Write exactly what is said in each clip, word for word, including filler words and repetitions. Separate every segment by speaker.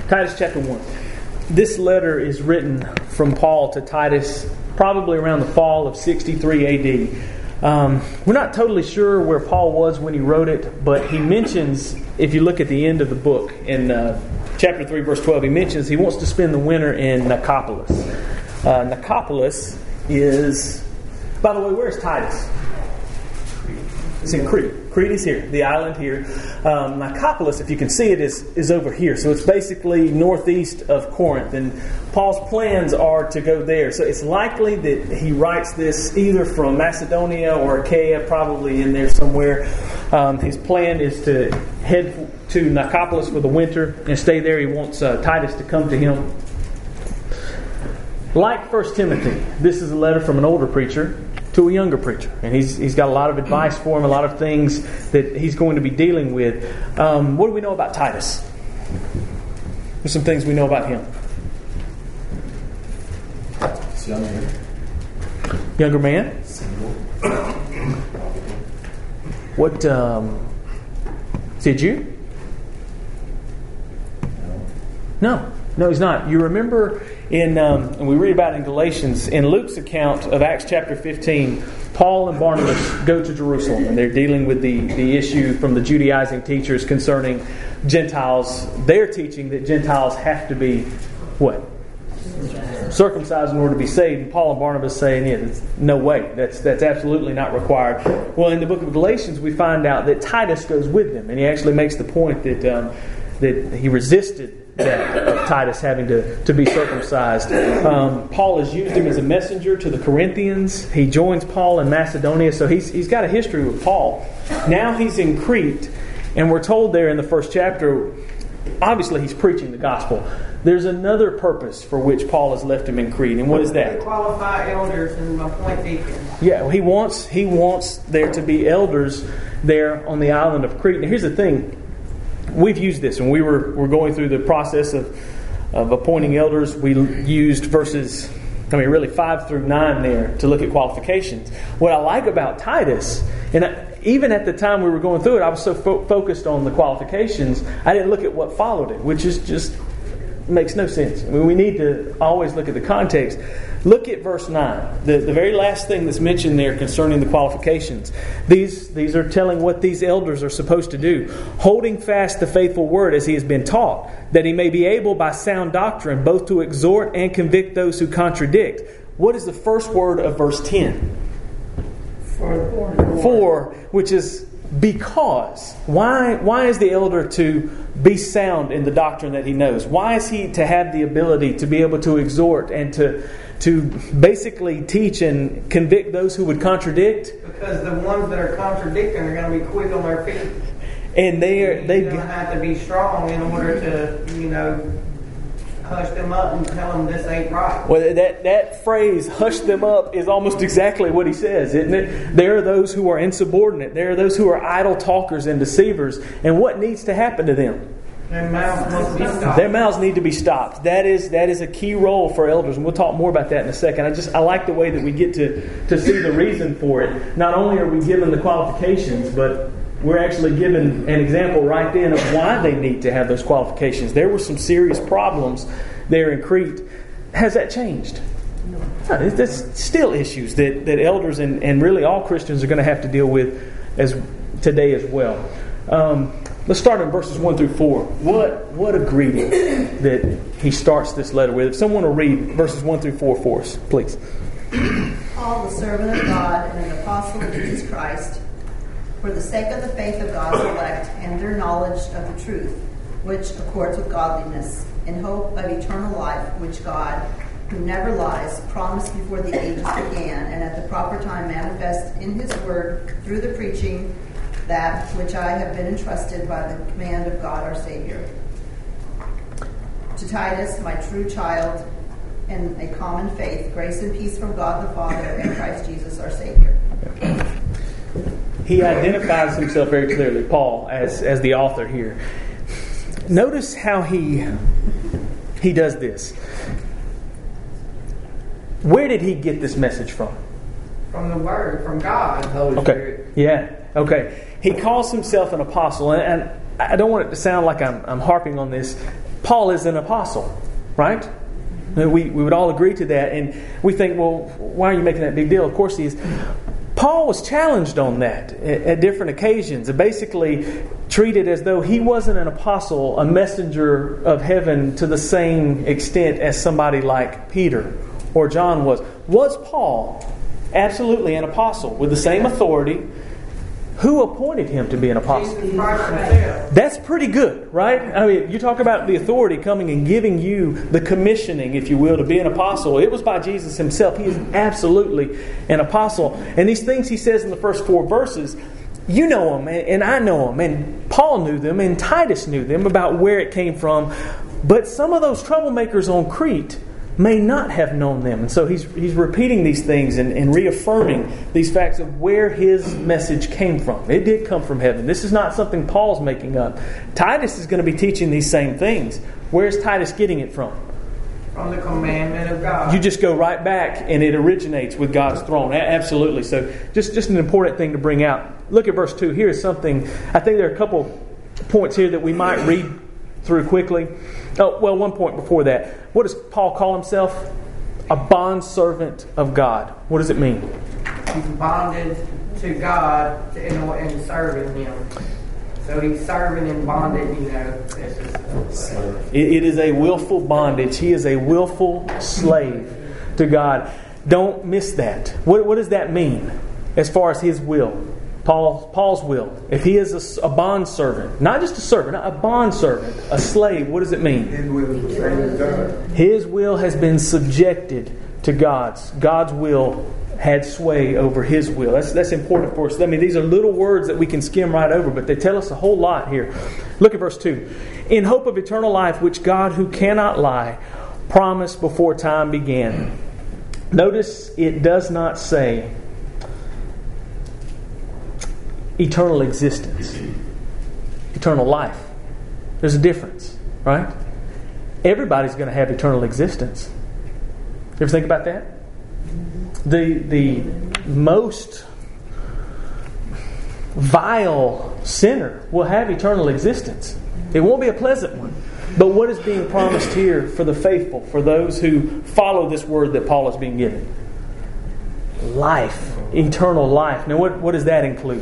Speaker 1: Titus chapter one. This letter is written from Paul to Titus probably around the fall of sixty-three A D. Um, we're not totally sure where Paul was when he wrote it, but he mentions, if you look at the end of the book, in uh, chapter three, verse twelve, he mentions he wants to spend the winter in Nicopolis. Uh, Nicopolis is, by the way, where's Titus? It's in Crete. Crete is here, the island here. Um, Nicopolis, if you can see it, is, is over here. So it's basically northeast of Corinth. And Paul's plans are to go there. So it's likely that he writes this either from Macedonia or Achaia, probably in there somewhere. Um, his plan is to head to Nicopolis for the winter and stay there. He wants uh, Titus to come to him. Like First Timothy, this is a letter from an older preacher to a younger preacher. And he's he's got a lot of advice for him, a lot of things that he's going to be dealing with. Um, what do we know about Titus? There's some things we know about him.
Speaker 2: He's younger.
Speaker 1: Younger man?
Speaker 2: Single.
Speaker 1: What, um... is he a Jew?
Speaker 2: No.
Speaker 1: No. No, he's not. You remember in, um, and we read about it in Galatians, in Luke's account of Acts chapter fifteen, Paul and Barnabas go to Jerusalem, and they're dealing with the, the issue from the Judaizing teachers concerning Gentiles. They're teaching that Gentiles have to be, what? Circumcised in order to be saved. And Paul and Barnabas saying, yeah, that's, no way. That's that's absolutely not required. Well, in the book of Galatians, we find out that Titus goes with them, and he actually makes the point that um, that he resisted that of Titus having to, to be circumcised. Um, Paul has used him as a messenger to the Corinthians. He joins Paul in Macedonia, so he's he's got a history with Paul. Now he's in Crete, and we're told there in the first chapter, obviously he's preaching the gospel. There's another purpose for which Paul has left him in Crete, and what is that?
Speaker 3: Qualify elders and appoint deacons.
Speaker 1: Yeah, he wants he wants there to be elders there on the island of Crete. Now here's the thing. We've used this when we were, were going through the process of, of appointing elders. We used verses, I mean, really five through nine there to look at qualifications. What I like about Titus, and I, even at the time we were going through it, I was so fo- focused on the qualifications, I didn't look at what followed it, which is just makes no sense. I mean, we need to always look at the context. Look at verse nine. The, the very last thing that's mentioned there concerning the qualifications. These, these are telling what these elders are supposed to do. Holding fast the faithful word as he has been taught, that he may be able by sound doctrine both to exhort and convict those who contradict. What is the first word of verse ten?
Speaker 3: For,
Speaker 1: For, which is because. Why, why is the elder to be sound in the doctrine that he knows? Why is he to have the ability to be able to exhort and to to basically teach and convict those who would contradict?
Speaker 3: Because the ones that are contradicting are going to be quick on their feet.
Speaker 1: And they are they
Speaker 3: You're going to have to be strong in order to, you know, hush them up and tell them this ain't right.
Speaker 1: Well, that, that phrase, hush them up, is almost exactly what he says, isn't it? There are those who are insubordinate. There are those who are idle talkers and deceivers. And what needs to happen to them?
Speaker 3: Their mouths must be stopped.
Speaker 1: Their mouths need to be stopped. That is that is a key role for elders, and we'll talk more about that in a second. I just I like the way that we get to, to see the reason for it. Not only are we given the qualifications, but we're actually given an example right then of why they need to have those qualifications. There were some serious problems there in Crete. Has that changed? No. There's still issues that, that elders and, and really all Christians are going to have to deal with as today as well. Um, let's start in verses one through four. What what a greeting that he starts this letter with. If someone will read verses one through four for us, please.
Speaker 4: Paul, the servant of God and an apostle of Jesus Christ, for the sake of the faith of God's elect and their knowledge of the truth, which accords with godliness, in hope of eternal life, which God, who never lies, promised before the ages began, and at the proper time manifest in his word through the preaching that which I have been entrusted by the command of God our Savior. To Titus, my true child, in a common faith, grace and peace from God the Father and Christ Jesus our Savior.
Speaker 1: He identifies himself very clearly, Paul, as, as the author here. Notice how he he does this. Where did he get this message from?
Speaker 3: From the Word, from God.
Speaker 2: Holy
Speaker 1: Okay.
Speaker 2: Spirit.
Speaker 1: Yeah. Okay. He calls himself an apostle, and, and I don't want it to sound like I'm, I'm harping on this. Paul is an apostle, right? We, we would all agree to that. And we think, well, why are you making that big deal? Of course he is. Paul was challenged on that at, at different occasions and basically treated as though he wasn't an apostle, a messenger of heaven to the same extent as somebody like Peter or John was. Was Paul absolutely an apostle with the same authority? Who appointed him to be an apostle? That's pretty good, right? I mean, you talk about the authority coming and giving you the commissioning, if you will, to be an apostle. It was by Jesus himself. He is absolutely an apostle. And these things he says in the first four verses, you know them, and I know them, and Paul knew them, and Titus knew them about where it came from. But some of those troublemakers on Crete may not have known them. And so he's he's repeating these things and, and reaffirming these facts of where his message came from. It did come from heaven. This is not something Paul's making up. Titus is going to be teaching these same things. Where's Titus getting it from?
Speaker 3: From the commandment of God.
Speaker 1: You just go right back and it originates with God's throne. A- absolutely. So just, just an important thing to bring out. Look at verse two. Here is something, I think there are a couple points here that we might read through quickly. Oh, well, one point before that. What does Paul call himself? A bondservant of God. What does it mean?
Speaker 3: He's bonded to God in, in serving Him. So he's serving and bonded, you know. This is, uh,
Speaker 1: it, it is a willful bondage. He is a willful slave to God. Don't miss that. What, what does that mean as far as his will? Paul, Paul's will. If he is a, a bondservant, not just a servant, a bondservant, a slave, what does it mean?
Speaker 2: His will is the same as God.
Speaker 1: His will has been subjected to God's. God's will had sway over his will. That's that's important for us. I mean, these are little words that we can skim right over, but they tell us a whole lot here. Look at verse two. In hope of eternal life, which God, who cannot lie, promised before time began. Notice it does not say eternal existence, eternal life. There's a difference, right? Everybody's going to have eternal existence. You ever think about that? The the most vile sinner will have eternal existence. It won't be a pleasant one. But what is being promised here for the faithful, for those who follow this word that Paul is being given? Life, eternal life. Now what, what does that include?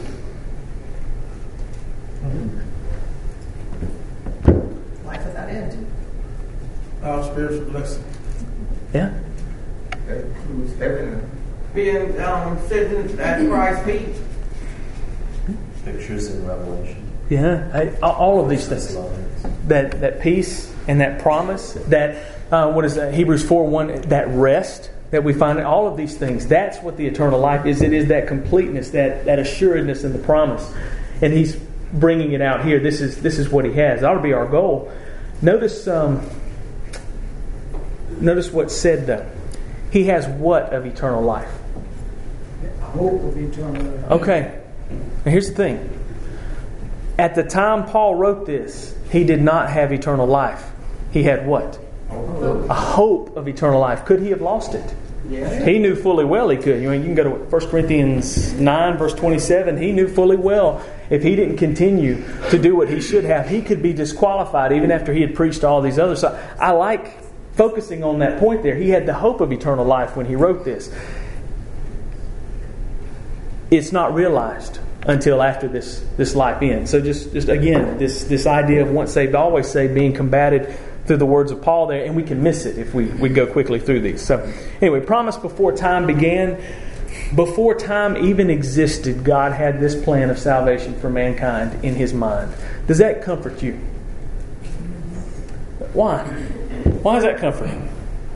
Speaker 4: Life without end.
Speaker 2: Our spiritual blessing.
Speaker 1: Yeah.
Speaker 2: That includes heaven.
Speaker 3: being um, sitting at Christ's feet.
Speaker 5: Pictures in Revelation.
Speaker 1: Yeah, I, all of these things. That that peace and that promise, that uh, what is that? Hebrews four one, that rest that we find in all of these things. That's what the eternal life is. It is that completeness, that that assuredness in the promise. And he's bringing it out here. This is this is what he has. That ought to be our goal. Notice um, notice what's said though. He has what of eternal life?
Speaker 3: Hope of eternal life.
Speaker 1: Okay. Now here's the thing. At the time Paul wrote this, he did not have eternal life. He had what? A hope of eternal life. Could he have lost it?
Speaker 3: Yes.
Speaker 1: He knew fully well he could. You mean, you can go to First Corinthians nine, verse twenty-seven. He knew fully well if he didn't continue to do what he should have, he could be disqualified even after he had preached all these others. So I like focusing on that point there. He had the hope of eternal life when he wrote this. It's not realized until after this, this life ends. So just, just again, this, this idea of once saved, always saved being combated through the words of Paul there, and we can miss it if we, we go quickly through these. So anyway, promise before time began. Before time even existed, God had this plan of salvation for mankind in His mind. Does that comfort you? Why? Why is that comforting?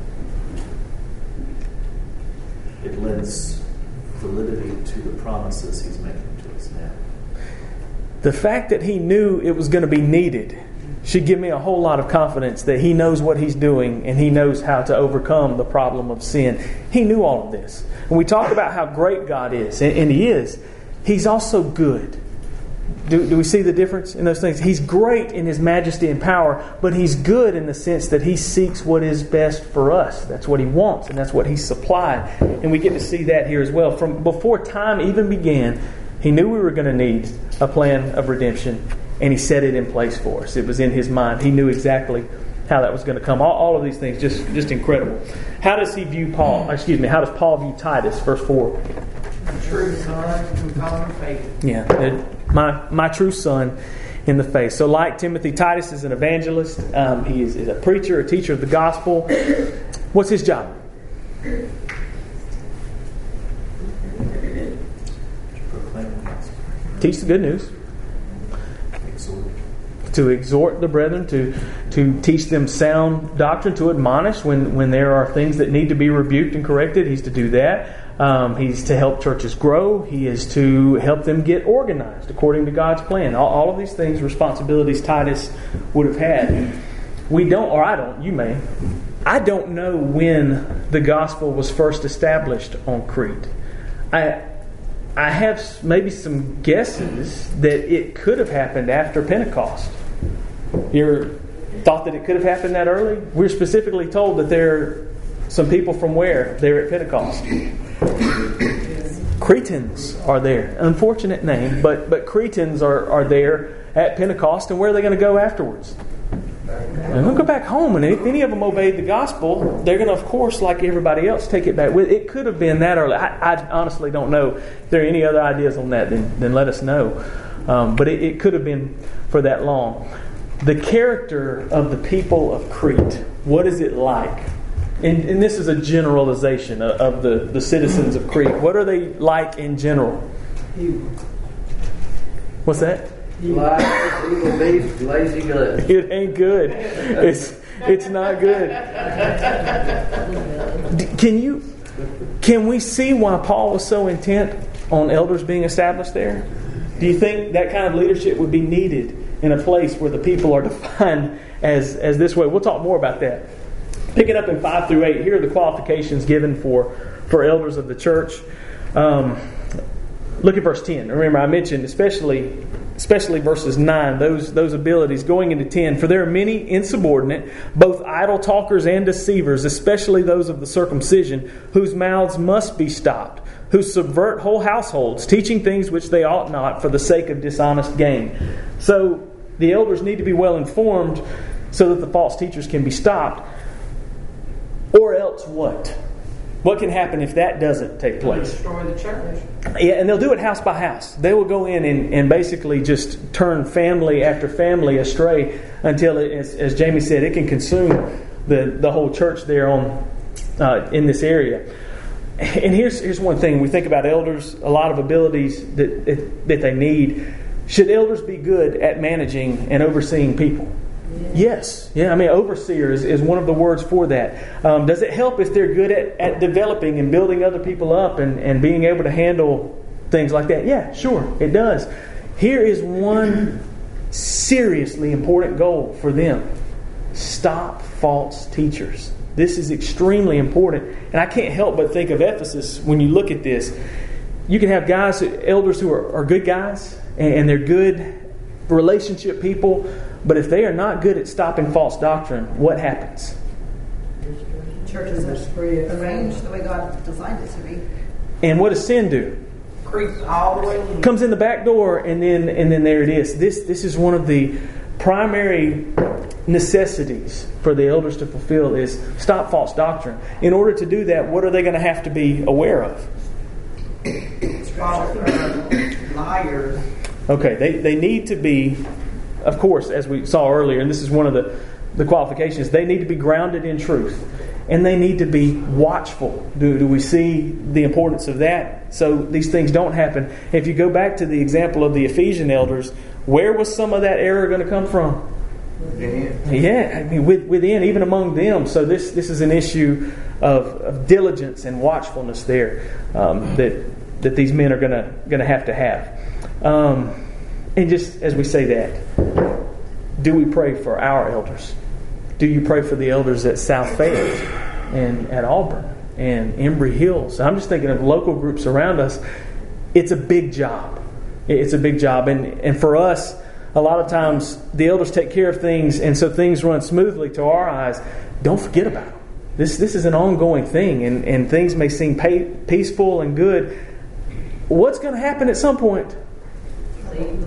Speaker 5: It lends validity to the promises He's making to us now.
Speaker 1: The fact that He knew it was going to be needed should give me a whole lot of confidence that He knows what He's doing and He knows how to overcome the problem of sin. He knew all of this. When we talk about how great God is, and, and He is, He's also good. Do, do we see the difference in those things? He's great in His majesty and power, but He's good in the sense that He seeks what is best for us. That's what He wants, and that's what He's supplied. And we get to see that here as well. From before time even began, He knew we were going to need a plan of redemption, and He set it in place for us. It was in His mind. He knew exactly how that was going to come. All, all of these things, just just incredible. How does he view Paul? Excuse me. How does Paul view Titus? Verse four.
Speaker 3: True son in common faith.
Speaker 1: Yeah, it, my my true son in the faith. So, like Timothy, Titus is an evangelist. Um, he is, is a preacher, a teacher of the gospel. What's his job? Teach the good news.
Speaker 5: Exhort.
Speaker 1: To exhort the brethren, to to teach them sound doctrine, to admonish when, when there are things that need to be rebuked and corrected. He's to do that. Um, he's to help churches grow. He is to help them get organized according to God's plan. All, all of these things, responsibilities Titus would have had. We don't, or I don't, you may. I don't know when the gospel was first established on Crete. I I have maybe some guesses that it could have happened after Pentecost. You thought that it could have happened that early? We're specifically told that there are some people from where? They're at Pentecost. Cretans are there. Unfortunate name, but but Cretans are, are there at Pentecost, and where are they going to go afterwards? They're going to go back home, and if any of them obeyed the gospel, they're going to, of course, like everybody else, take it back with. It could have been that early. I, I honestly don't know. If there are any other ideas on that, then, then let us know. Um, but it, it could have been for that long. The character of the people of Crete, what is it like? And, and this is a generalization of, of the, the citizens of Crete. What are they like in general? What's that?
Speaker 6: Liars, evil beasts, lazy guts.
Speaker 1: It ain't good. It's it's not good. Can you can we see why Paul was so intent on elders being established there? Do you think that kind of leadership would be needed in a place where the people are defined as as this way? We'll talk more about that. Picking up in five through eight, here are the qualifications given for for elders of the church. Um, look at verse ten. Remember, I mentioned especially. Especially verses nine, those those abilities going into ten. For there are many insubordinate, both idle talkers and deceivers, especially those of the circumcision, whose mouths must be stopped, who subvert whole households, teaching things which they ought not for the sake of dishonest gain. So the elders need to be well informed so that the false teachers can be stopped. Or else what? What can happen if that doesn't take place?
Speaker 3: Destroy the church.
Speaker 1: Yeah, and they'll do it house by house. They will go in and, and basically just turn family after family astray until, it, as, as Jamie said, it can consume the, the whole church there on uh, in this area. And here's here's one thing. We think about elders, a lot of abilities that, that, that they need. Should elders be good at managing and overseeing people? Yes. Yeah, I mean, overseer is, is one of the words for that. Um, does it help if they're good at, at developing and building other people up and, and being able to handle things like that? Yeah, sure, it does. Here is one seriously important goal for them. Stop false teachers. This is extremely important. And I can't help but think of Ephesus when you look at this. You can have guys, elders who are, are good guys, and, and they're good relationship people. But if they are not good at stopping false doctrine, what happens?
Speaker 4: Churches are arranged the way God designed it to be.
Speaker 1: And what does sin do?
Speaker 3: Creeps all the way in.
Speaker 1: Comes in the back door, and then and then there it is. This this is one of the primary necessities for the elders to fulfill is stop false doctrine. In order to do that, what are they going to have to be aware of?
Speaker 3: False liars.
Speaker 1: Okay, they, they need to be, of course, as we saw earlier, and this is one of the, the qualifications, they need to be grounded in truth. And they need to be watchful. Do, do we see the importance of that? So these things don't happen. If you go back to the example of the Ephesian elders, where was some of that error going to come from?
Speaker 2: Within.
Speaker 1: Yeah, I mean, with, within, even among them. So this this is an issue of, of diligence and watchfulness there um, that that these men are going to going to have to have. Um, and just as we say that, do we pray for our elders? Do you pray for the elders at South Fayette and at Auburn and Embry Hills? I'm just thinking of local groups around us. It's a big job. It's a big job. And, and for us, a lot of times the elders take care of things, and so things run smoothly to our eyes. Don't forget about them. This, this is an ongoing thing, and, and things may seem pay, peaceful and good. What's going to happen at some point?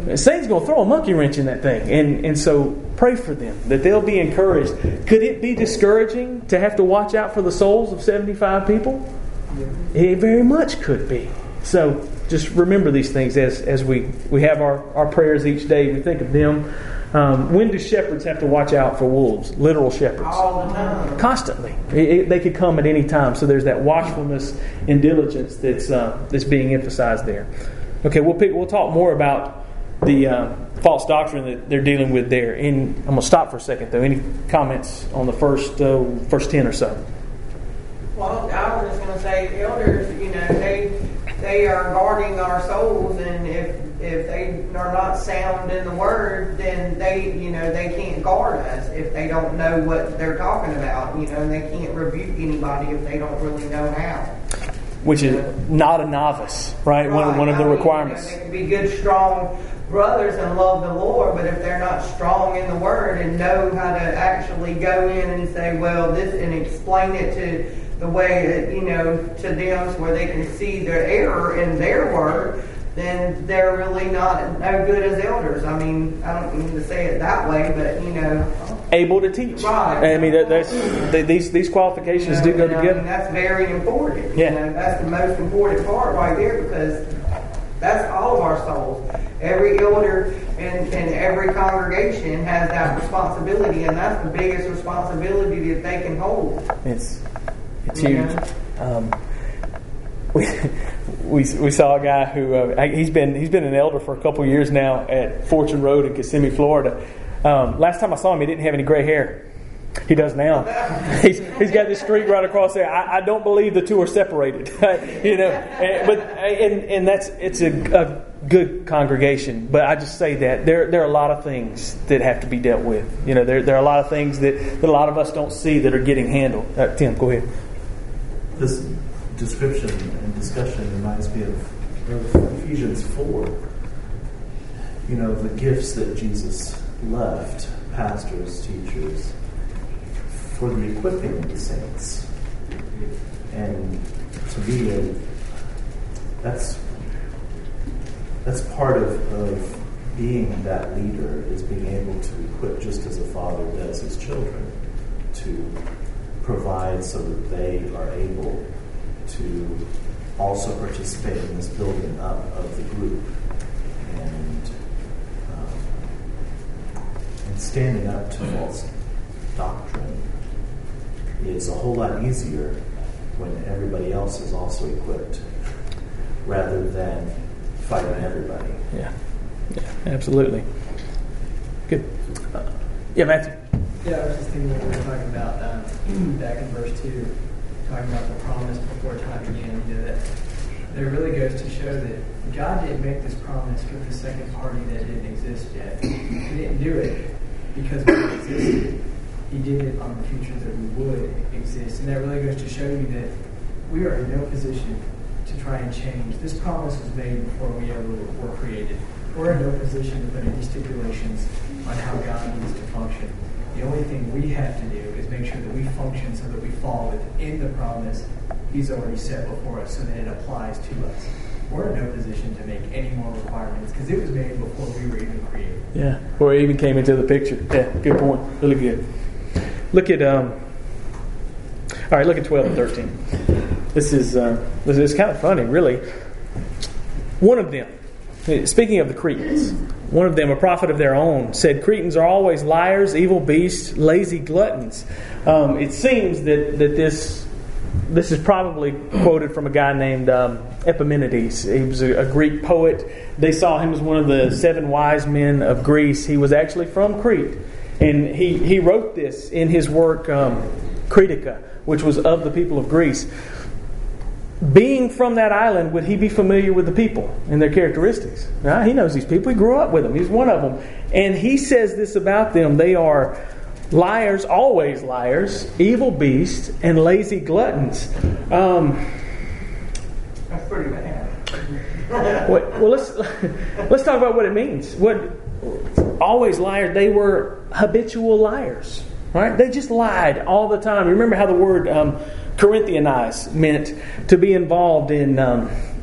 Speaker 1: Satan's going to throw a monkey wrench in that thing. And, and so pray for them, that they'll be encouraged. Could it be discouraging to have to watch out for the souls of seventy-five people? It very much could be. So just remember these things as, as we, we have our, our prayers each day. We think of them. Um, when do shepherds have to watch out for wolves? Literal shepherds.
Speaker 3: All the time.
Speaker 1: Constantly. It, it, they could come at any time. So there's that watchfulness and diligence that's uh, that's being emphasized there. Okay, we'll pick, we'll talk more about the uh, false doctrine that they're dealing with there. And I'm going to stop for a second though. Any comments on the first uh, first ten or so?
Speaker 3: Well, I was just going to say, elders, you know, they they are guarding our souls, and if if they are not sound in the Word, then they, you know, they can't guard us if they don't know what they're talking about, you know, and they can't rebuke anybody if they don't really know how.
Speaker 1: Which is not a novice, right?
Speaker 3: Right.
Speaker 1: One, one of the
Speaker 3: I mean,
Speaker 1: requirements.
Speaker 3: You know, they can be good, strong brothers and love the Lord, but if they're not strong in the Word and know how to actually go in and say, well, this, and explain it to the way that, you know, to them where they can see their error in their Word, then they're really not no good as elders. I mean, I don't mean to say it that way, but, you know,
Speaker 1: able to teach.
Speaker 3: Right.
Speaker 1: I mean, that, that's they, these these qualifications
Speaker 3: you know,
Speaker 1: do go
Speaker 3: and, I
Speaker 1: together.
Speaker 3: mean, that's very important.
Speaker 1: Yeah.
Speaker 3: You know, that's the most important part right there, because that's all of our souls. Every elder and, and every congregation has that responsibility, and that's the biggest responsibility that they can hold.
Speaker 1: It's it's
Speaker 3: You
Speaker 1: huge.
Speaker 3: know?
Speaker 1: Um, we, we we saw a guy who uh, he's been he's been an elder for a couple of years now at Fortune Road in Kissimmee, Florida. Um, last time I saw him, he didn't have any gray hair. He does now. he's he's got this streak right across there. I, I don't believe the two are separated. you know, and, but and and that's it's a, a good congregation. But I just say that there there are a lot of things that have to be dealt with. You know, there there are a lot of things that, that a lot of us don't see that are getting handled. Uh, Tim, go ahead.
Speaker 5: This description and discussion reminds me of, of Ephesians four. You know, the gifts that Jesus left, pastors, teachers, for the equipping of the saints. And to me, a, that's that's part of, of being that leader, is being able to equip, just as a father does his children, to provide so that they are able to also participate in this building up of the group. And um, and standing up to false doctrine is a whole lot easier when everybody else is also equipped, rather than fighting everybody.
Speaker 1: Yeah, yeah, absolutely. Good. Uh, yeah, Matthew.
Speaker 7: Yeah, I was just thinking when we were talking about um, back in verse two, talking about the promise before time began. You know, that that really goes to show that God didn't make this promise with the second party that didn't exist yet. He didn't do it because we existed. He did it on the future that we would exist. And that really goes to show you that we are in no position to try and change. This promise was made before we ever were created. We're in no position to put any stipulations on how God needs to function. The only thing we have to do is make sure that we function so that we fall within the promise He's already set before us, so that it applies to us. We're in no position to make any more requirements because it was made before we were even created.
Speaker 1: Yeah, or it even came into the picture. Yeah, good point. Really good. Look at um. All right, look at twelve and thirteen. This is uh, this is kind of funny, really. One of them, speaking of the Cretans, one of them, a prophet of their own, said, "Cretans are always liars, evil beasts, lazy gluttons." Um, it seems that that this this is probably quoted from a guy named um, Epimenides. He was a, a Greek poet. They saw him as one of the seven wise men of Greece. He was actually from Crete. And he, he wrote this in his work, um, Cretica, which was of the people of Greece. Being from that island, would he be familiar with the people and their characteristics? Now, he knows these people. He grew up with them. He's one of them. And he says this about them. They are liars, always liars, evil beasts, and lazy gluttons. Um,
Speaker 3: That's pretty bad.
Speaker 1: well, well, let's let's talk about what it means. What always liars? They were habitual liars, right? They just lied all the time. Remember how the word um, Corinthianize meant to be involved in um,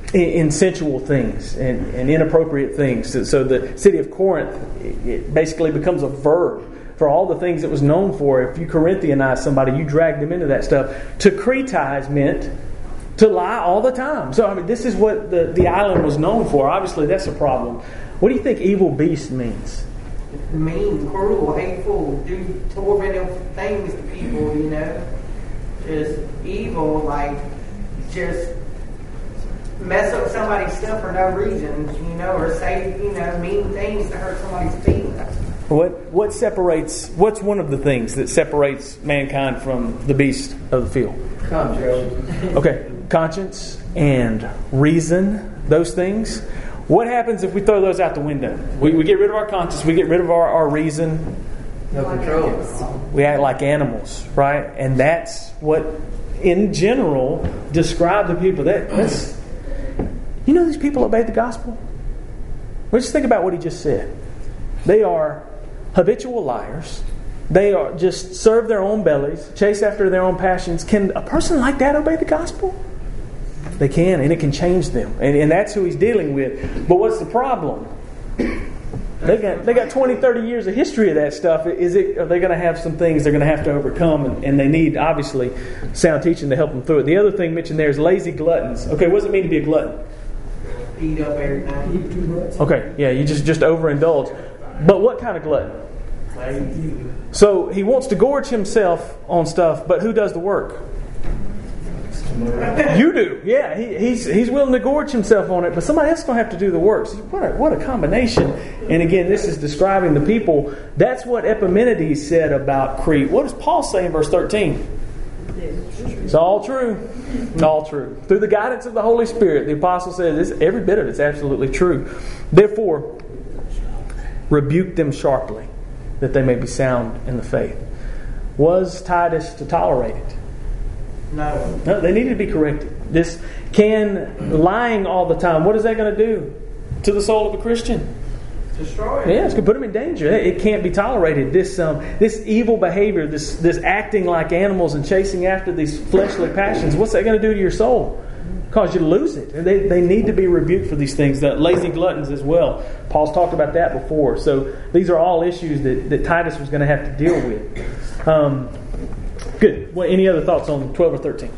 Speaker 1: in, in sensual things and, and inappropriate things. So, so the city of Corinth, it, it basically becomes a verb for all the things it was known for. If you Corinthianize somebody, you drag them into that stuff. To cretize meant to lie all the time. So, I mean, this is what the, the island was known for. Obviously, that's a problem. What do you think evil beast means?
Speaker 3: Mean, cruel, hateful, do tormenting things to people, you know. Just evil, like, just mess up somebody's stuff for no reason, you know, or say, you know, mean things to hurt somebody's feelings.
Speaker 1: What what separates, what's one of the things that separates mankind from the beast of the field?
Speaker 6: Conscience.
Speaker 1: Okay, conscience and reason, those things. What happens if we throw those out the window? We, we get rid of our conscience, we get rid of our, our reason.
Speaker 6: No control.
Speaker 1: We act like animals, right? And that's what, in general, describe the people. That that's, you know, these people obeyed the gospel. Let's just think about what he just said. They are habitual liars. They are just serve their own bellies, chase after their own passions. Can a person like that obey the gospel? They can, and it can change them. And, and that's who he's dealing with. But what's the problem? They got they got twenty, thirty years of history of that stuff. Is it? Are they going to have some things they're going to have to overcome? And, and they need, obviously, sound teaching to help them through it. The other thing mentioned there is lazy gluttons. Okay, what does it mean to be a glutton?
Speaker 3: Eat up everything. Eat too much.
Speaker 1: Okay, yeah, you just, just overindulge. But what kind of glutton? So he wants to gorge himself on stuff, but who does the work? You do, yeah. He, he's he's willing to gorge himself on it, but somebody else is going to have to do the work. So what a, what a combination! And again, this is describing the people. That's what Epimenides said about Crete. What does Paul say in verse thirteen? It's all true. It's all true. Through the guidance of the Holy Spirit, the apostle says this, every bit of it's absolutely true. Therefore, rebuke them sharply, that they may be sound in the faith. Was Titus to tolerate it?
Speaker 3: No.
Speaker 1: No, they needed to be corrected. This can lying all the time. What is that going to do to the soul of a Christian?
Speaker 3: Destroy it.
Speaker 1: Yeah, it's going to put them in danger. It can't be tolerated. This um, this evil behavior, this this acting like animals and chasing after these fleshly passions. What's that going to do to your soul? Cause you to lose it. And they they need to be rebuked for these things. The lazy gluttons as well. Paul's talked about that before. So these are all issues that, that Titus was going to have to deal with. Um, Good. Well, any other thoughts on twelve or thirteen?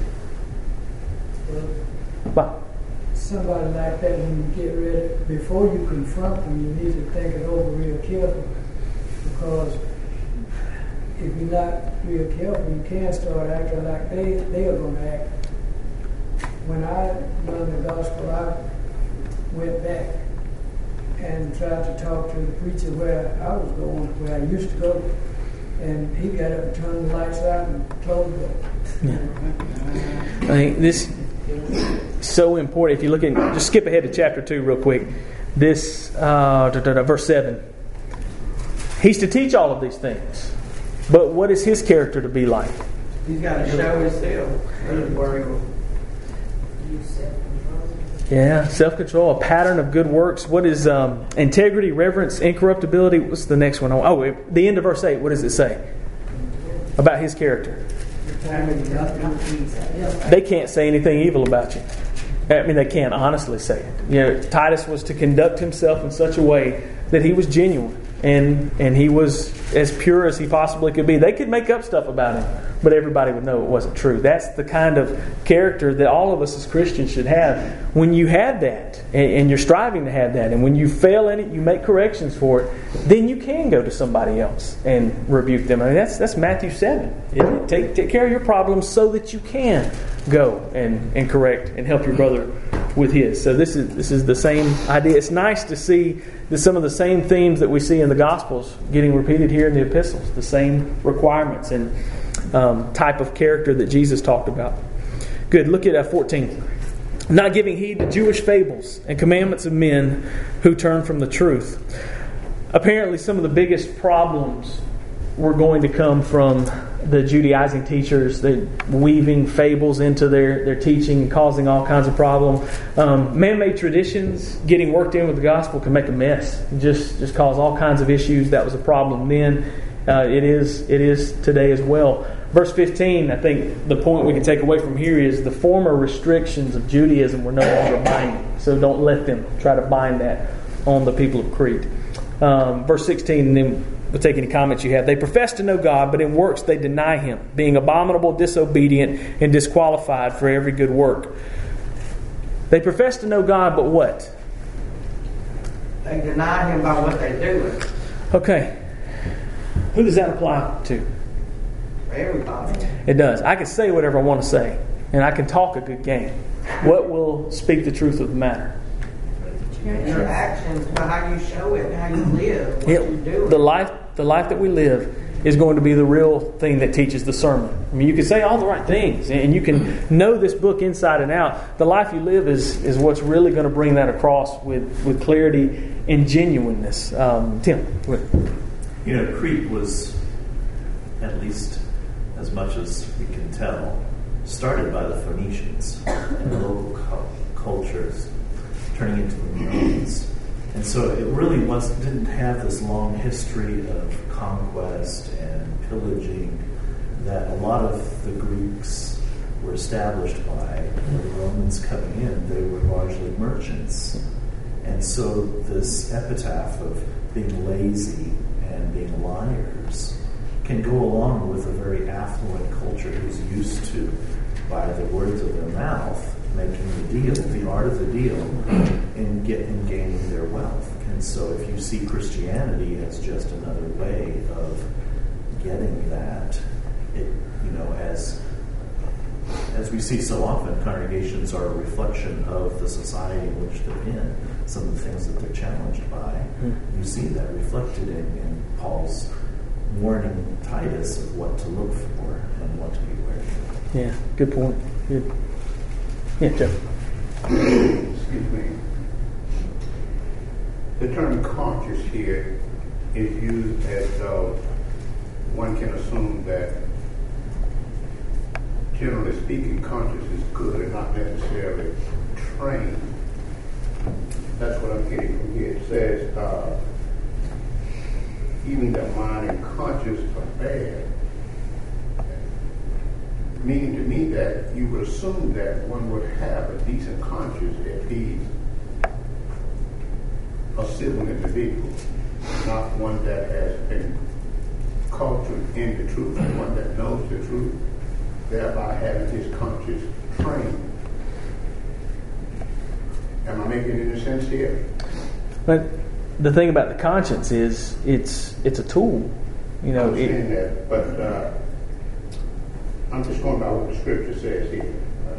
Speaker 1: Wow.
Speaker 8: Somebody like that, when you get ready, before you confront them, you need to think it over real careful. Because if you're not real careful, you can start acting like they, they are going to act. When I learned the gospel, I went back and tried to talk to the preacher where I was going, where I used to go. And he got up and turned the lights out and closed it.
Speaker 1: Yeah. I think this is so important. If you look at, just skip ahead to chapter two real quick. This, uh, da, da, da, verse seven. He's to teach all of these things. But what is his character to be like?
Speaker 3: He's got to show himself.
Speaker 1: Yeah, self-control, a pattern of good works. What is um, integrity, reverence, incorruptibility? What's the next one? Oh, the end of verse eight. What does it say about his character? They can't say anything evil about you. I mean, they can't honestly say it. You know, Titus was to conduct himself in such a way that he was genuine and and he was as pure as he possibly could be. They could make up stuff about him, but everybody would know it wasn't true. That's the kind of character that all of us as Christians should have. When you have that, and, and you're striving to have that, and when you fail in it, you make corrections for it, then you can go to somebody else and rebuke them. I mean, that's that's Matthew seven, isn't it? Take, take care of your problems so that you can go and, and correct and help your brother with his. So this is this is the same idea. It's nice to see that some of the same themes that we see in the Gospels getting repeated here in the epistles. The same requirements and um, type of character that Jesus talked about. Good. Look at uh, fourteen. Not giving heed to Jewish fables and commandments of men who turn from the truth. Apparently, some of the biggest problems were going to come from the Judaizing teachers, they weaving fables into their, their teaching, causing all kinds of problems. Um, man-made traditions getting worked in with the gospel can make a mess, just just cause all kinds of issues. That was a problem then. Uh, it is it is today as well. Verse fifteen, I think the point we can take away from here is the former restrictions of Judaism were no longer binding. So don't let them try to bind that on the people of Crete. Um, verse sixteen, and then we'll take any comments you have. They profess to know God, but in works they deny Him, being abominable, disobedient, and disqualified for every good work. They profess to know God, but what?
Speaker 3: They deny Him by what they do.
Speaker 1: Okay. Who does that apply to?
Speaker 3: Everybody.
Speaker 1: It does. I can say whatever I want to say, and I can talk a good game. What will speak the truth of the matter?
Speaker 3: Your actions, by how you show it, how you live, what
Speaker 1: Yeah,
Speaker 3: you do.
Speaker 1: the life, the life that we live is going to be the real thing that teaches the sermon. I mean, you can say all the right things, and you can know this book inside and out. The life you live is is what's really going to bring that across with, with clarity and genuineness. Um, Tim, go ahead.
Speaker 5: You know, Crete was, at least as much as we can tell, started by the Phoenicians and the local cu- cultures turning into the Romans. And so it really was didn't have this long history of conquest and pillaging that a lot of the Greeks were established by. The Romans coming in, they were largely merchants. And so this epitaph of being lazy and being liars can go along with a very affluent culture who's used to, by the words of their mouth, making the deal, the art of the deal, in, get, in gaining their wealth. And so if you see Christianity as just another way of getting that, it, you know, as as we see so often, congregations are a reflection of the society in which they're in, some of the things that they're challenged by. You see that reflected in, in Paul's warning Titus of what to look for and what to beware of.
Speaker 1: Yeah, good point. Good. Yeah, Jeff.
Speaker 2: Excuse me. The term conscious here is used as though one can assume that, generally speaking, conscious is good and not necessarily trained. That's what I'm getting from here. It says, uh, even the mind and conscious are bad. Meaning to me that you would assume that one would have a decent conscience if he's a civil individual, not one that has been cultured in the truth, and one that knows the truth, thereby having his conscience trained. Am I making any sense here?
Speaker 1: But the thing about the conscience is it's it's a tool. You know,
Speaker 2: I understand
Speaker 1: it,
Speaker 2: that, but uh, I'm just going by what the scripture says here.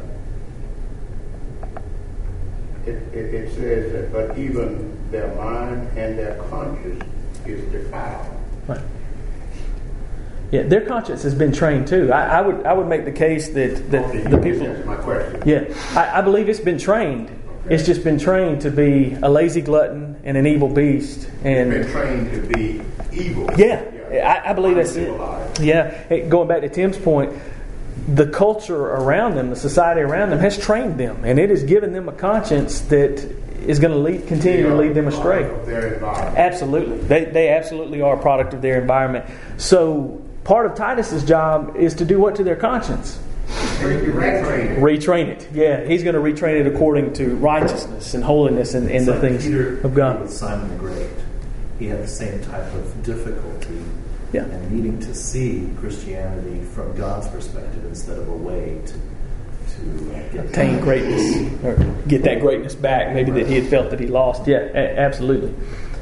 Speaker 2: Uh, it, it, it says that, but even their mind and their conscience is defiled.
Speaker 1: right. Yeah, their conscience has been trained too. I, I would I would make the case that, that
Speaker 2: Okay,
Speaker 1: the
Speaker 2: you
Speaker 1: people.
Speaker 2: answered my question.
Speaker 1: Yeah, I, I believe it's been trained. It's just been trained to be a lazy glutton and an evil beast. And
Speaker 2: Been trained to be evil.
Speaker 1: yeah, I, I believe that's it.
Speaker 2: Uncivilized.
Speaker 1: Yeah, Hey, going back to Tim's point, the culture around them, the society around them, has trained them, and it has given them a conscience that is going to lead, continue to lead them astray.
Speaker 2: Of their environment.
Speaker 1: Absolutely, they they absolutely are a product of their environment. So part of Titus's job is to do what to their conscience?
Speaker 2: Retrain.
Speaker 1: Retrain it. Yeah, he's going to retrain it according to righteousness and holiness and, and
Speaker 5: It's
Speaker 1: the
Speaker 5: like
Speaker 1: things
Speaker 5: Peter
Speaker 1: of God.
Speaker 5: with Simon the Great. He had the same type of difficulty
Speaker 1: Yeah.
Speaker 5: and needing to see Christianity from God's perspective instead of a way to to uh, get
Speaker 1: Obtain greatness, or get that greatness back, maybe that he had felt that he lost. Yeah, a- absolutely.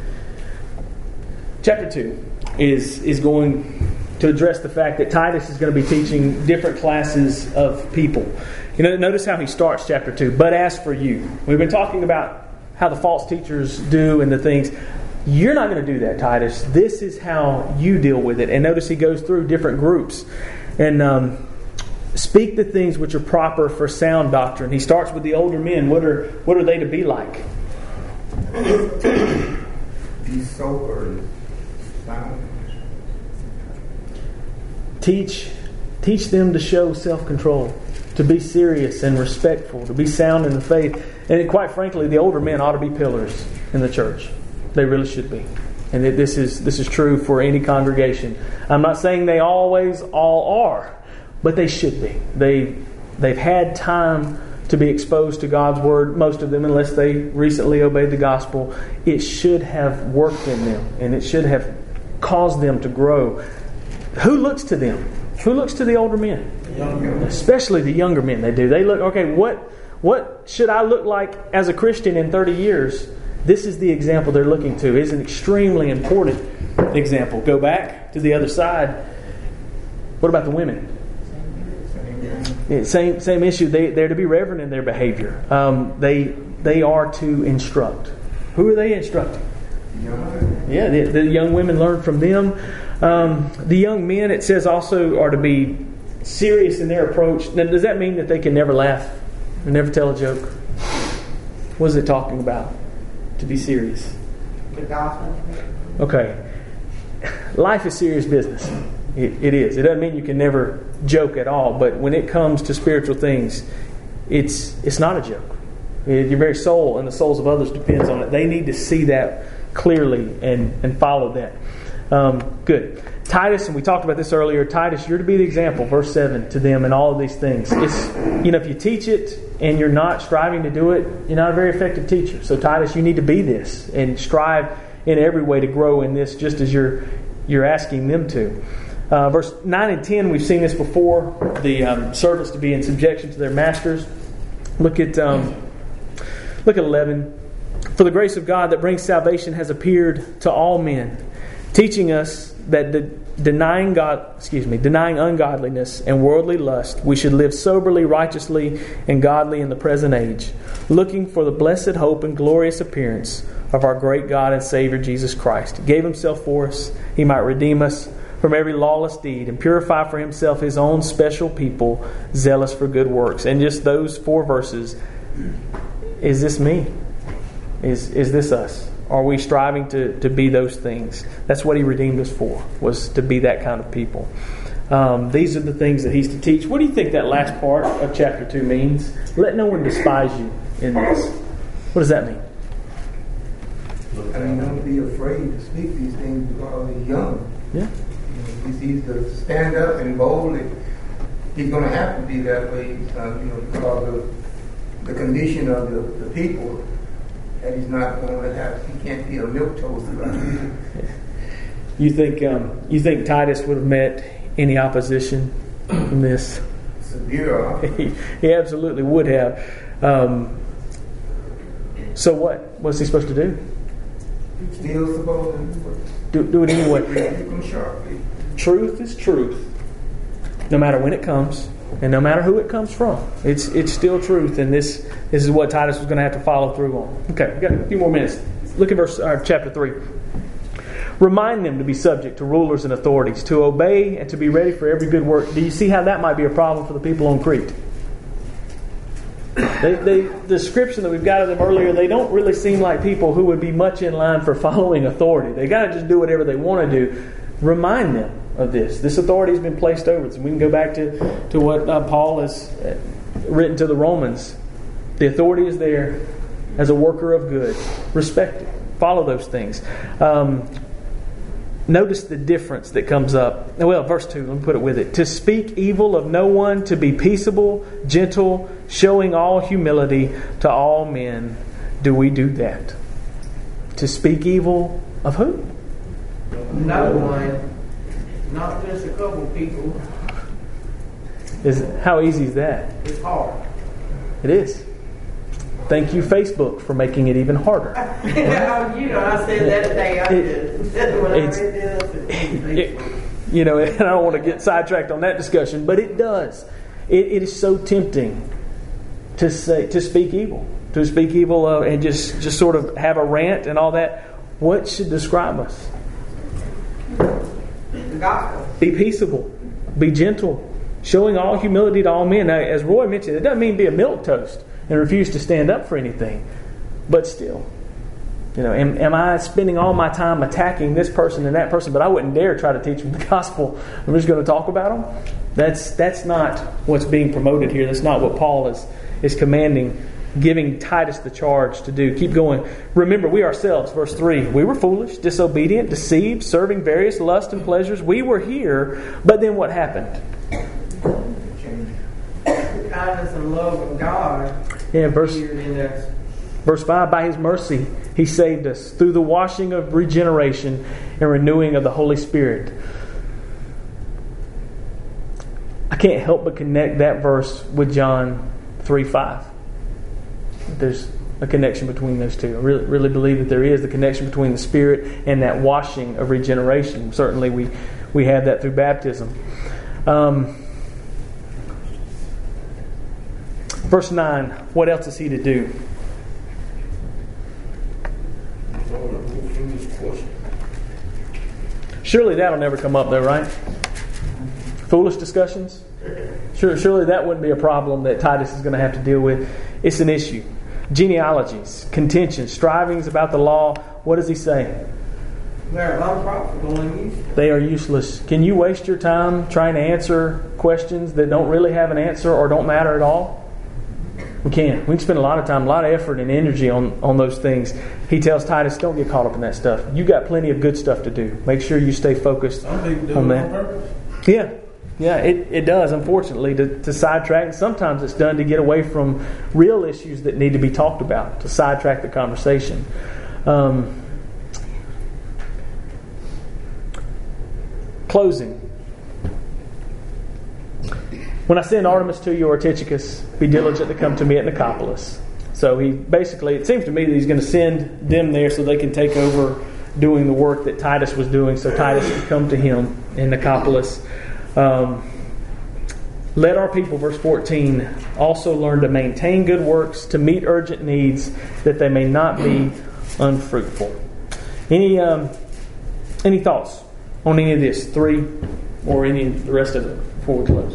Speaker 1: Chapter two is is going to address the fact that Titus is going to be teaching different classes of people. You know, notice how he starts chapter two. But as for you, we've been talking about how the false teachers do and the things. You're not going to do that, Titus. This is how you deal with it. And notice he goes through different groups. And um, speak the things which are proper for sound doctrine. He starts with the older men. What are what are they to be like?
Speaker 2: Be sober and sound.
Speaker 1: Teach, teach them to show self-control, to be serious and respectful, to be sound in the faith. And quite frankly, the older men ought to be pillars in the church. They really should be. and that this is this is true for any congregation. I'm not saying they always all are, but they should be. They they've had time to be exposed to God's Word, most of them, unless they recently obeyed the gospel. It should have worked in them, and it should have caused them to grow. Who looks to them? Who looks to the older men? Especially the younger men. They do. They look, okay, what what should I look like as a Christian in thirty years? This is the example they're looking to. It's an extremely important example. Go back to the other side. What about the women? Yeah, same same issue. They, they're to be reverent in their behavior. Um, they they are to instruct. Who are they instructing? Yeah, the, the young women learn from them. Um, the young men, it says, also are to be serious in their approach. Now, does that mean that they can never laugh or never tell a joke? What is it talking about? To be serious.
Speaker 3: The gospel.
Speaker 1: Okay. Life is serious business. It, it is. It doesn't mean you can never joke at all, but when it comes to spiritual things, it's it's not a joke. It, your very soul and the souls of others depends on it. They need to see that clearly and, and follow that. Um, good. Titus, and we talked about this earlier, Titus, you're to be the example, verse seven, to them in all of these things. It's, you know, if you teach it and you're not striving to do it, you're not a very effective teacher. So Titus, you need to be this and strive in every way to grow in this, just as you're you're asking them to. Uh, verse nine and ten, we've seen this before. The um, servants to be in subjection to their masters. Look at um, look at eleven. For the grace of God that brings salvation has appeared to all men, teaching us that de- denying God, excuse me, denying ungodliness and worldly lust, we should live soberly, righteously, and godly in the present age, looking for the blessed hope and glorious appearance of our great God and Savior Jesus Christ. He gave Himself for us. He might redeem us from every lawless deed and purify for Himself His own special people, zealous for good works. And just those four verses, is this me? Is is this us? Are we striving to, to be those things? That's what He redeemed us for, was to be that kind of people. Um, these are the things that He's to teach. What do you think that last part of chapter two means? Let no one despise you in this. What does that mean?
Speaker 9: I mean, don't be afraid to speak these things because he's young.
Speaker 1: Yeah.
Speaker 9: You know, he's to stand up and boldly. He's going to have to be that way, uh, you know, because of the condition of the, the people. That he's not going to have. He can't be a milquetoast about it.
Speaker 1: You think um, you think Titus would have met any opposition from this?
Speaker 9: Severe.
Speaker 1: he, he absolutely would have. Um, so what? What's he supposed to do?
Speaker 9: Still supposed to
Speaker 1: do, do it anyway.
Speaker 9: Keep him sharply.
Speaker 1: Truth is truth, no matter when it comes, and no matter who it comes from. It's it's still truth, and this this is what Titus was going to have to follow through on. Okay, we've got a few more minutes. Look at verse uh, chapter three. Remind them to be subject to rulers and authorities, to obey and to be ready for every good work. Do you see how that might be a problem for the people on Crete? They, they, the description that we've got of them earlier, they don't really seem like people who would be much in line for following authority. They got to just do whatever they want to do. Remind them of this. This authority has been placed over them. We can go back to, to what uh, Paul has written to the Romans. The authority is there as a worker of good. Respect it. Follow those things. Um, notice the difference that comes up. Well, verse two, let me put it with it. To speak evil of no one, to be peaceable, gentle, showing all humility to all men. Do we do that? To speak evil of who?
Speaker 3: No one. Not just a couple people.
Speaker 1: Is how easy is that?
Speaker 3: It's hard.
Speaker 1: It is. Thank you, Facebook, for making it even harder.
Speaker 3: you know, I said that today. I did. When I read this,
Speaker 1: it, you know, and I don't want to get sidetracked on that discussion, but it does. It, it is so tempting to say to speak evil, to speak evil, uh, and just just sort of have a rant and all that. What should describe us?
Speaker 3: The gospel.
Speaker 1: Be peaceable, be gentle, showing all humility to all men. Now, as Roy mentioned, it doesn't mean be a milquetoast and refuse to stand up for anything, but still, you know, am, am I spending all my time attacking this person and that person, but I wouldn't dare try to teach them the gospel? I'm just going to talk about them. That's that's not what's being promoted here. That's not what Paul is is commanding giving Titus the charge to do. Keep going. Remember, we ourselves, verse three, we were foolish, disobedient, deceived, serving various lusts and pleasures. We were here, but then what happened?
Speaker 3: The kindness and love of God.
Speaker 1: Yeah, verse,
Speaker 3: in us.
Speaker 1: verse five, by His mercy, He saved us through the washing of regeneration and renewing of the Holy Spirit. I can't help but connect that verse with John three five. There's a connection between those two. I really, really believe that there is the connection between the Spirit and that washing of regeneration. Certainly we, we have that through baptism. Um, verse nine, what else is He to do? Surely that'll never come up though, right? Foolish discussions? Sure, surely that wouldn't be a problem that Titus is going to have to deal with. It's an issue. Genealogies, contentions, strivings about the law. What does he say?
Speaker 3: They're unprofitable and useless.
Speaker 1: They are useless. Can you waste your time trying to answer questions that don't really have an answer or don't matter at all? We can. We can spend a lot of time, a lot of effort and energy on, on those things. He tells Titus, don't get caught up in that stuff. You got plenty of good stuff to do. Make sure you stay focused
Speaker 2: Some people do
Speaker 1: on
Speaker 2: it
Speaker 1: that.
Speaker 2: on purpose.
Speaker 1: Yeah. Yeah, it, it does, unfortunately, to, to sidetrack. And sometimes it's done to get away from real issues that need to be talked about, to sidetrack the conversation. Um, closing. When I send Artemas to you or Tychicus, be diligent to come to me at Nicopolis. So he basically, it seems to me that he's going to send them there so they can take over doing the work that Titus was doing, so Titus can come to him in Nicopolis. Um, let our people, verse fourteen, also learn to maintain good works, to meet urgent needs, that they may not be unfruitful. Any um, any thoughts on any of this? Three or any of the rest of it before we close?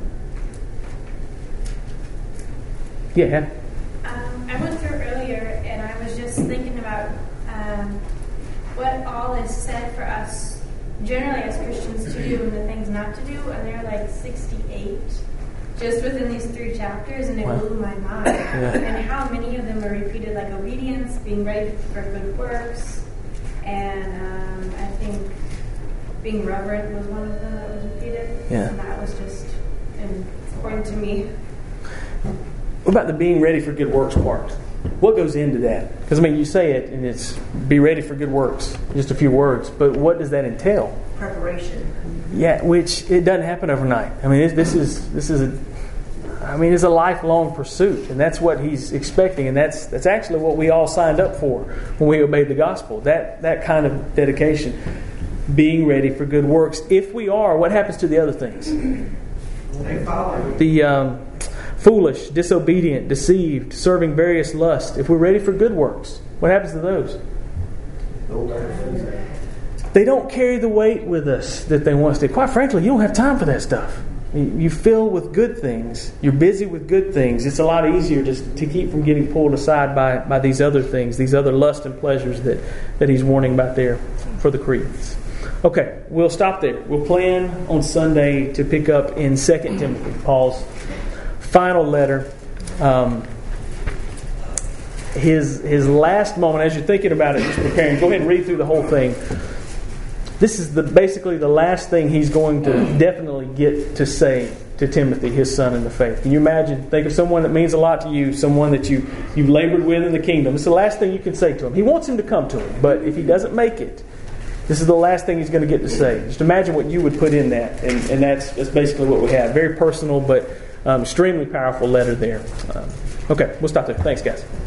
Speaker 1: Yeah.
Speaker 10: Um, I went through earlier and I was just thinking about um, what all is said for us generally as Christians to do and the things not to do, and there are like sixty-eight just within these three chapters, and it
Speaker 1: Wow.
Speaker 10: blew my mind.
Speaker 1: Yeah.
Speaker 10: And how many of them are repeated, like obedience, being ready for good works, and um, I think being reverent was one of them that was repeated.
Speaker 1: Yeah.
Speaker 10: And that was just important to me.
Speaker 1: What about the being ready for good works part? What goes into that? Because, I mean, you say it and it's be ready for good works, just a few words, but what does that entail?
Speaker 4: Preparation.
Speaker 1: Yeah, which it doesn't happen overnight. I mean, it, this is this is a, I mean, it's a lifelong pursuit, and that's what he's expecting, and that's that's actually what we all signed up for when we obeyed the gospel. That that kind of dedication, being ready for good works. If we are, what happens to the other things?
Speaker 3: They follow.
Speaker 1: The um, foolish, disobedient, deceived, serving various lusts. If we're ready for good works, what happens to those? They don't carry the weight with us that they once did. Quite frankly, you don't have time for that stuff. You fill with good things. You're busy with good things. It's a lot easier just to keep from getting pulled aside by, by these other things, these other lusts and pleasures that, that he's warning about there for the Cretans. Okay, we'll stop there. We'll plan on Sunday to pick up in Second Timothy, Paul's final letter. Um, his his last moment, as you're thinking about it, just preparing, go ahead and read through the whole thing. This is the basically the last thing he's going to definitely get to say to Timothy, his son in the faith. Can you imagine? Think of someone that means a lot to you, someone that you, you've labored with in the kingdom. It's the last thing you can say to him. He wants him to come to him, but if he doesn't make it, this is the last thing he's going to get to say. Just imagine what you would put in that, and, and that's, that's basically what we have. Very personal, but um, extremely powerful letter there. Um, okay, we'll stop there. Thanks, guys.